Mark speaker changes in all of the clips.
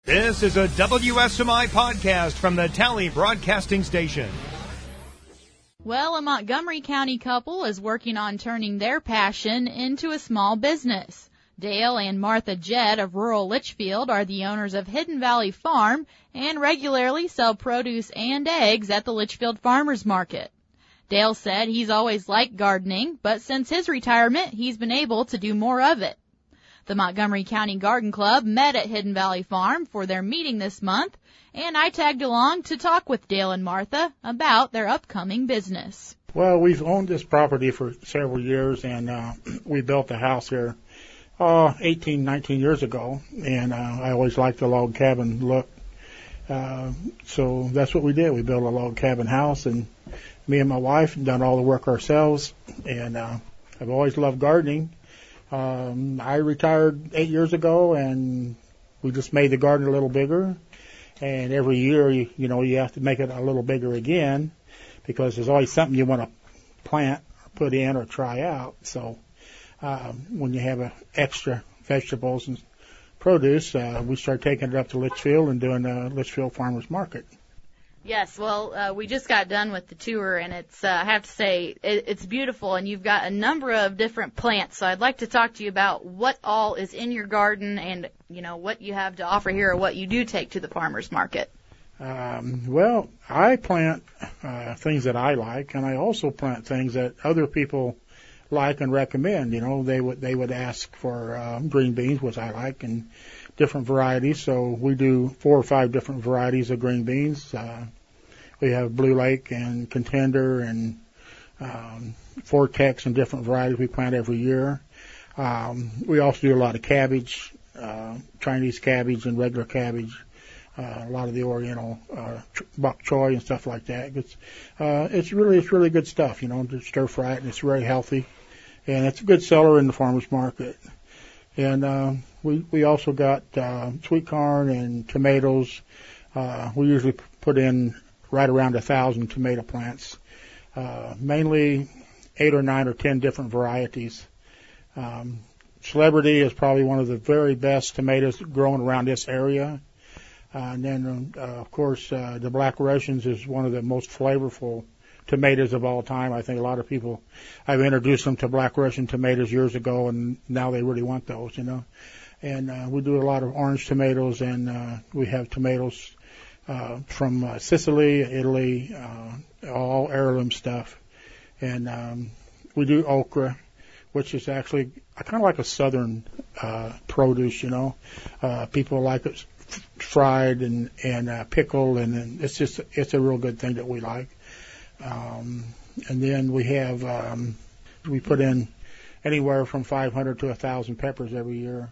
Speaker 1: This is a WSMI podcast from the Tally Broadcasting Station.
Speaker 2: Well, a Montgomery County couple is working on turning their passion into a small business. Dale and Martha Jett of rural Litchfield are the owners of Hidden Valley Farm and regularly sell produce and eggs at the Litchfield Farmers Market. Dale said he's always liked gardening, but since his retirement, he's been able to do more of it. The Montgomery County Garden Club met at Hidden Valley Farm for their meeting this month, and I tagged along to talk with Dale and Martha about their upcoming business.
Speaker 3: Well, we've owned this property for several years, and we built a house here 18, 19 years ago, and I always liked the log cabin look. So that's what we did. We built a log cabin house, and me and my wife have done all the work ourselves, and I've always loved gardening. I retired 8 years ago, and we just made the garden a little bigger. And every year, you have to make it a little bigger again, because there's always something you want to plant or put in or try out. So when you have extra vegetables and produce, we start taking it up to Litchfield and doing the Litchfield Farmers Market.
Speaker 2: Yes, well, we just got done with the tour, and it's, I have to say, it's beautiful, and you've got a number of different plants. So I'd like to talk to you about what all is in your garden and, what you have to offer here or what you do take to the farmers market.
Speaker 3: Well, I plant things that I like, and I also plant things that other people like and recommend. They would ask for green beans, which I like, and different varieties. So we do 4 or 5 different varieties of green beans. We have Blue Lake and Contender and Vortex and different varieties we plant every year. We also do a lot of cabbage, Chinese cabbage and regular cabbage, a lot of the Oriental bok choy and stuff like that. It's really good stuff, to stir fry it, and it's very healthy, and it's a good seller in the farmers market. And we also got sweet corn and tomatoes. We usually put in right around 1,000 tomato plants, mainly 8 or 9 or 10 different varieties. Celebrity is probably one of the very best tomatoes growing around this area. And then, of course, the Black Russians is one of the most flavorful tomatoes of all time. I think a lot of people, I've introduced them to Black Russian tomatoes years ago, and now they really want those, And we do a lot of orange tomatoes, and we have tomatoes from Sicily, Italy, all heirloom stuff. And we do okra, which is actually kind of like a southern produce, People like it fried and pickled, and it's a real good thing that we like. And then we have, we put in anywhere from 500 to 1,000 peppers every year.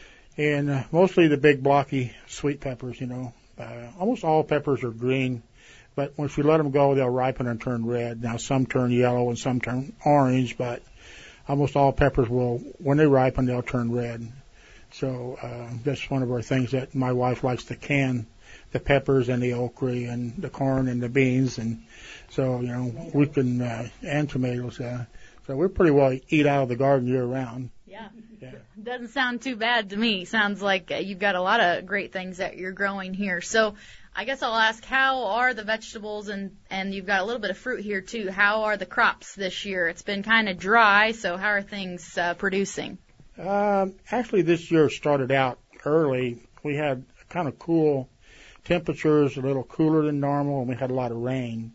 Speaker 3: And mostly the big blocky sweet peppers, almost all peppers are green, but once you let them go, they'll ripen and turn red. Now some turn yellow and some turn orange, but almost all peppers when they ripen, they'll turn red. So, that's one of our things that my wife likes to can, the peppers and the okra and the corn and the beans. And so, we can, and tomatoes, so we're pretty well eat out of the garden year round.
Speaker 2: Yeah. Doesn't sound too bad to me. Sounds like you've got a lot of great things that you're growing here. So I guess I'll ask, how are the vegetables, and you've got a little bit of fruit here too, how are the crops this year? It's been kind of dry, so how are things producing?
Speaker 3: Actually, this year started out early. We had kind of cool temperatures, a little cooler than normal, and we had a lot of rain.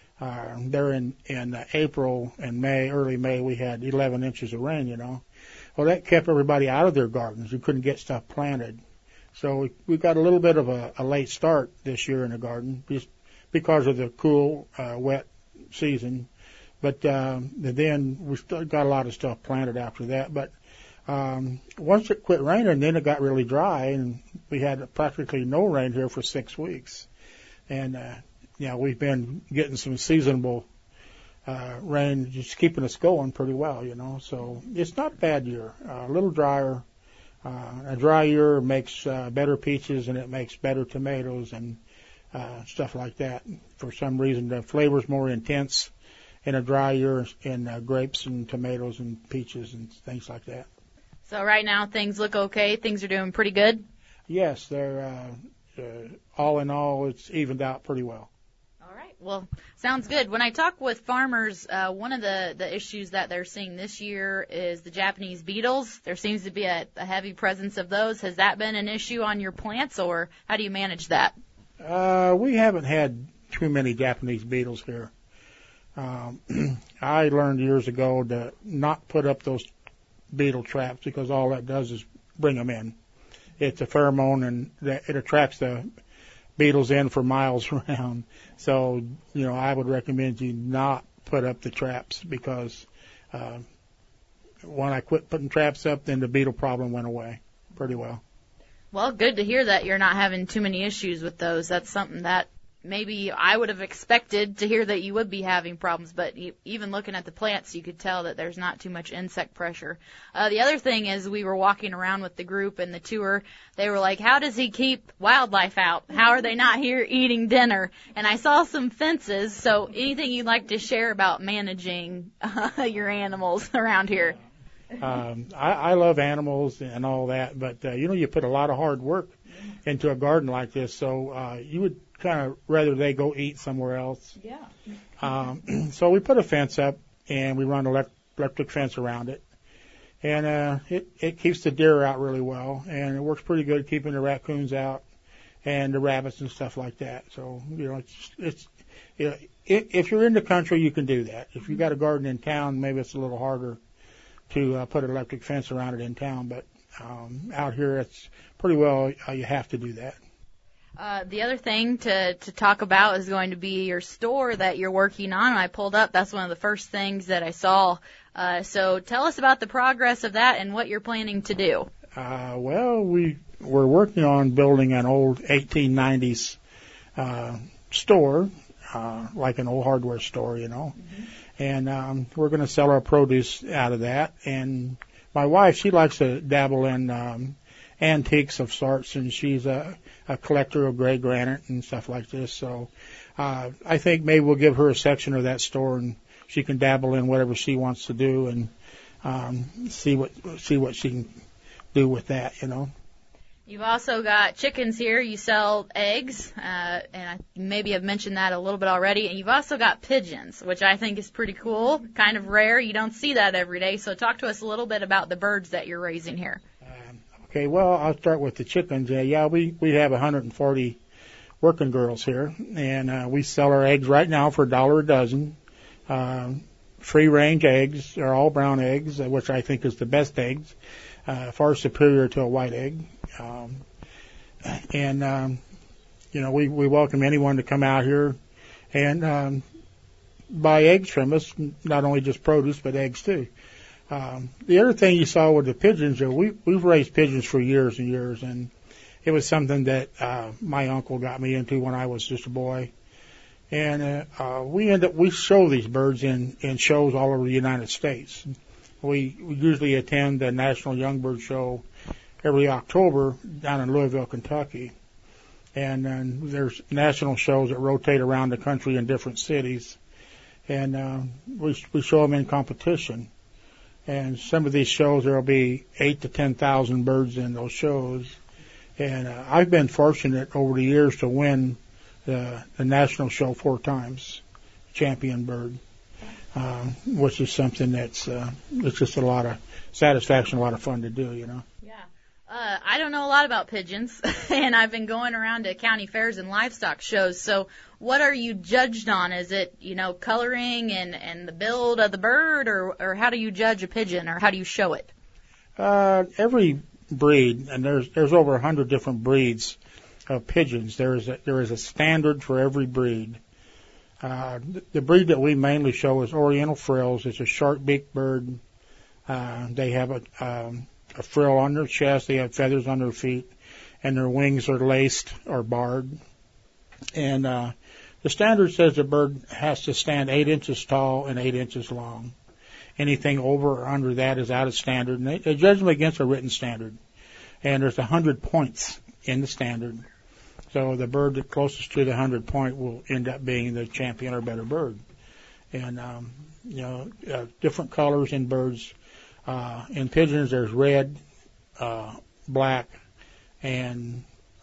Speaker 3: There in April and May, early May, we had 11 inches of rain, Well, that kept everybody out of their gardens. You couldn't get stuff planted. So we got a little bit of a late start this year in the garden just because of the cool, wet season. But then we still got a lot of stuff planted after that. But once it quit raining, then it got really dry, and we had practically no rain here for 6 weeks. And we've been getting some seasonable rain, just keeping us going pretty well, So it's not a bad year. A little drier. A dry year makes better peaches, and it makes better tomatoes and stuff like that. For some reason, the flavor's more intense in a dry year in grapes and tomatoes and peaches and things like that.
Speaker 2: So right now things look okay. Things are doing pretty good.
Speaker 3: Yes, they're all in all, it's evened out pretty well.
Speaker 2: All right. Well, sounds good. When I talk with farmers, one of the issues that they're seeing this year is the Japanese beetles. There seems to be a heavy presence of those. Has that been an issue on your plants, or how do you manage that?
Speaker 3: We haven't had too many Japanese beetles here. I learned years ago to not put up those beetle traps because all that does is bring them in. It's a pheromone and it attracts the beetles in for miles around. So, I would recommend you not put up the traps because when I quit putting traps up, then the beetle problem went away pretty well.
Speaker 2: Well, good to hear that you're not having too many issues with those. That's something that maybe I would have expected to hear that you would be having problems, but even looking at the plants, you could tell that there's not too much insect pressure. The other thing is we were walking around with the group and the tour. They were like, how does he keep wildlife out? How are they not here eating dinner? And I saw some fences, so anything you'd like to share about managing your animals around here?
Speaker 3: I love animals and all that, but, you put a lot of hard work into a garden like this, so you would kind of rather they go eat somewhere else.
Speaker 2: Yeah.
Speaker 3: So we put a fence up, and we run electric fence around it. And it keeps the deer out really well, and it works pretty good keeping the raccoons out and the rabbits and stuff like that. So, if you're in the country, you can do that. If you got a garden in town, maybe it's a little harder to put an electric fence around it in town, but out here, it's pretty well you have to do that.
Speaker 2: The other thing to talk about is going to be your store that you're working on. When I pulled up, that's one of the first things that I saw. So tell us about the progress of that and what you're planning to do.
Speaker 3: Well, we're working on building an old 1890s store, like an old hardware store, Mm-hmm. And we're going to sell our produce out of that. And my wife, she likes to dabble in antiques of sorts, and she's a collector of gray granite and stuff like this. So I think maybe we'll give her a section of that store, and she can dabble in whatever she wants to do and see what she can do with that,
Speaker 2: You've also got chickens here. You sell eggs, and I maybe have mentioned that a little bit already. And you've also got pigeons, which I think is pretty cool, kind of rare. You don't see that every day. So talk to us a little bit about the birds that you're raising here.
Speaker 3: Okay, well, I'll start with the chickens. We have 140 working girls here, and we sell our eggs right now for $1 a dozen. Free-range eggs. They're all brown eggs, which I think is the best eggs, far superior to a white egg. We welcome anyone to come out here and buy eggs from us, not only just produce, but eggs too. The other thing you saw with the pigeons, we've raised pigeons for years and years, and it was something that my uncle got me into when I was just a boy. And we show these birds in shows all over the United States. We usually attend the National Young Bird Show every October down in Louisville, Kentucky. And then there's national shows that rotate around the country in different cities. And we show them in competition. And some of these shows, there will be 8,000 to 10,000 birds in those shows. And I've been fortunate over the years to win the national show 4 times, champion bird, which is something that's it's just a lot of satisfaction, a lot of fun to do,
Speaker 2: Yeah. I don't know a lot about pigeons, and I've been going around to county fairs and livestock shows. So what are you judged on? Is it, coloring and the build of the bird, or how do you judge a pigeon, or how do you show it?
Speaker 3: Every breed, and there's over 100 different breeds of pigeons. There is a standard for every breed. The breed that we mainly show is Oriental Frills. It's a short-beaked bird. They have a frill on their chest. They have feathers on their feet, and their wings are laced or barred. And the standard says the bird has to stand 8 inches tall and 8 inches long. Anything over or under that is out of standard. And they judge them against a written standard. And there's 100 points in the standard. So the bird that closest to the 100 point will end up being the champion or better bird. And, different colors in birds. In pigeons, there's red, black, and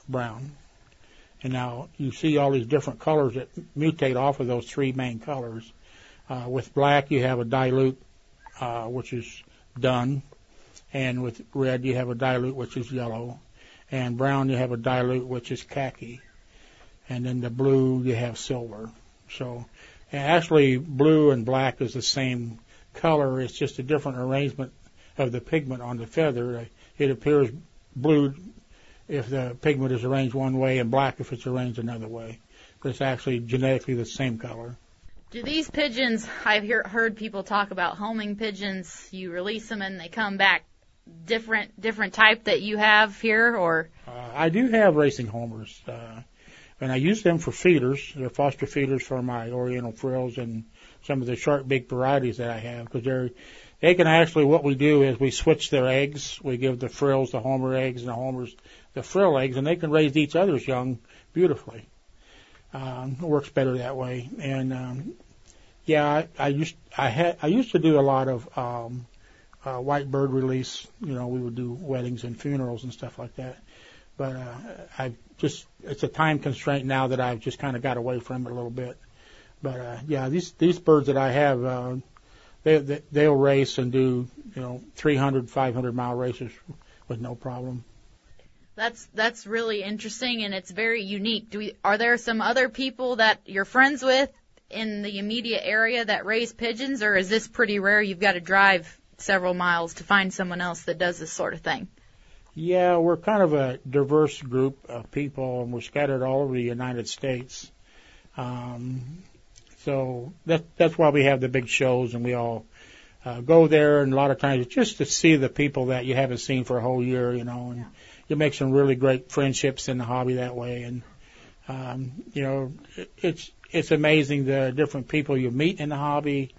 Speaker 3: brown. And now you see all these different colors that mutate off of those three main colors. With black, you have a dilute, which is dun. And with red, you have a dilute, which is yellow. And brown, you have a dilute, which is khaki. And then the blue, you have silver. So actually, blue and black is the same color. It's just a different arrangement of the pigment on the feather. It appears blue if the pigment is arranged one way and black if it's arranged another way. But it's actually genetically the same color.
Speaker 2: Do these pigeons, I've heard people talk about homing pigeons, you release them and they come back different type that you have here, or?
Speaker 3: I do have racing homers, and I use them for feeders. They're foster feeders for my Oriental frills and some of the sharp beak varieties that I have, because they can actually, what we do is we switch their eggs. We give the frills the homer eggs and the homers the frill eggs, and they can raise each other's young beautifully. It works better that way. And I used to do a lot of white bird release. We would do weddings and funerals and stuff like that. But it's a time constraint now that I've just kind of got away from it a little bit. But these birds that I have, they'll race and do 300, 500 mile races with no problem.
Speaker 2: That's really interesting, and it's very unique. Are there some other people that you're friends with in the immediate area that raise pigeons, or is this pretty rare? You've got to drive several miles to find someone else that does this sort of thing.
Speaker 3: Yeah, we're kind of a diverse group of people, and we're scattered all over the United States. So that's why we have the big shows, and we all go there, and a lot of times it's just to see the people that you haven't seen for a whole year, and you make some really great friendships in the hobby that way. And, it's amazing the different people you meet in the hobby.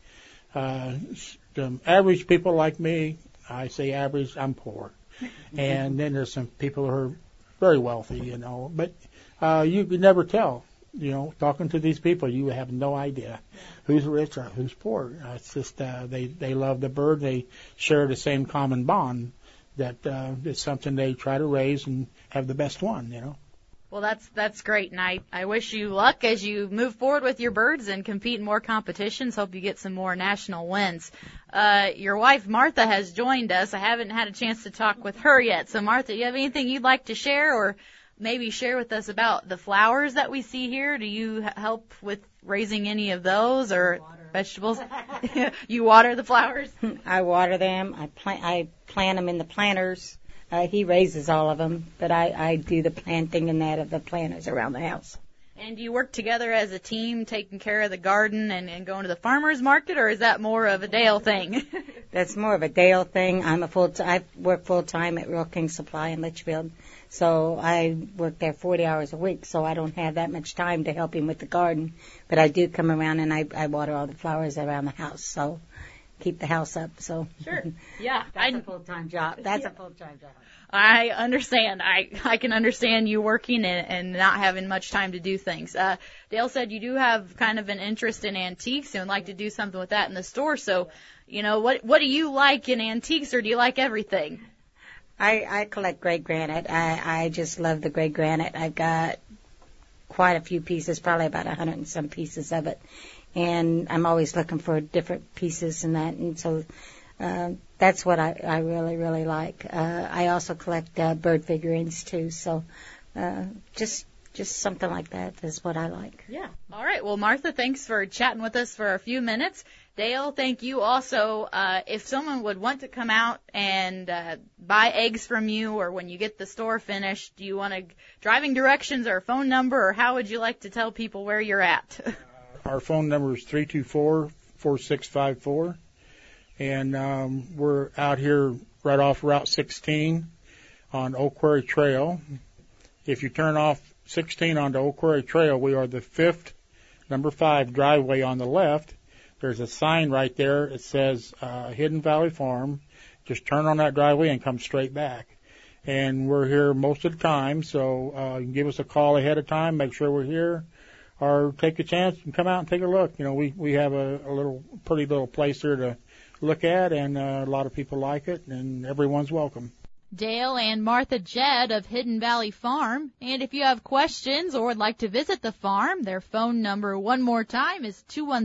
Speaker 3: The average people like me, I say average, I'm poor. And then there's some people who are very wealthy, but you can never tell. Talking to these people, you have no idea who's rich or who's poor. It's just they love the bird. They share the same common bond that it's something they try to raise and have the best one.
Speaker 2: Well, that's great, and I wish you luck as you move forward with your birds and compete in more competitions. Hope you get some more national wins. Your wife, Martha, has joined us. I haven't had a chance to talk with her yet. So, Martha, do you have anything you'd like to share, or maybe share with us about the flowers that we see here? Do you help with raising any of those, or vegetables? You water the flowers?
Speaker 4: I water them. I plant them in the planters. He raises all of them, but I do the planting and that of the planters around the house.
Speaker 2: And do you work together as a team, taking care of the garden and going to the farmer's market, or is that more of a Dale thing?
Speaker 4: That's more of a Dale thing. I work full-time at Real King Supply in Litchfield, so I work there 40 hours a week, so I don't have that much time to help him with the garden. But I do come around and I water all the flowers around the house, so keep the house up. So
Speaker 2: sure, yeah,
Speaker 4: that's a full-time job. That's a full-time job.
Speaker 2: I understand. I can understand you working and not having much time to do things. Dale said you do have kind of an interest in antiques and would like to do something with that in the store. So, what do you like in antiques, or do you like everything?
Speaker 4: I collect gray granite. I just love the gray granite. I've got quite a few pieces, probably about 100 and some pieces of it. And I'm always looking for different pieces and that. And so that's what I really, really like. I also collect bird figurines, too. So just something like that is what I like.
Speaker 2: Yeah. All right. Well, Martha, thanks for chatting with us for a few minutes. Dale, thank you also. If someone would want to come out and buy eggs from you, or when you get the store finished, do you want driving directions or a phone number, or how would you like to tell people where you're at?
Speaker 3: Our phone number is 324-4654, and we're out here right off Route 16 on Oak Quarry Trail. If you turn off 16 onto Oak Quarry Trail, we are the 5th, number 5 driveway on the left. There's a sign right there. It says Hidden Valley Farm. Just turn on that driveway and come straight back. And we're here most of the time, so you can give us a call ahead of time, make sure we're here, or take a chance and come out and take a look. We have a pretty little place here to look at, and a lot of people like it, and everyone's welcome.
Speaker 2: Dale and Martha Jedd of Hidden Valley Farm. And if you have questions or would like to visit the farm, their phone number one more time is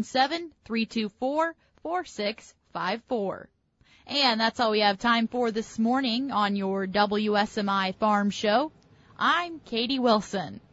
Speaker 2: 217-324-4654. And that's all we have time for this morning on your WSMI Farm Show. I'm Katie Wilson.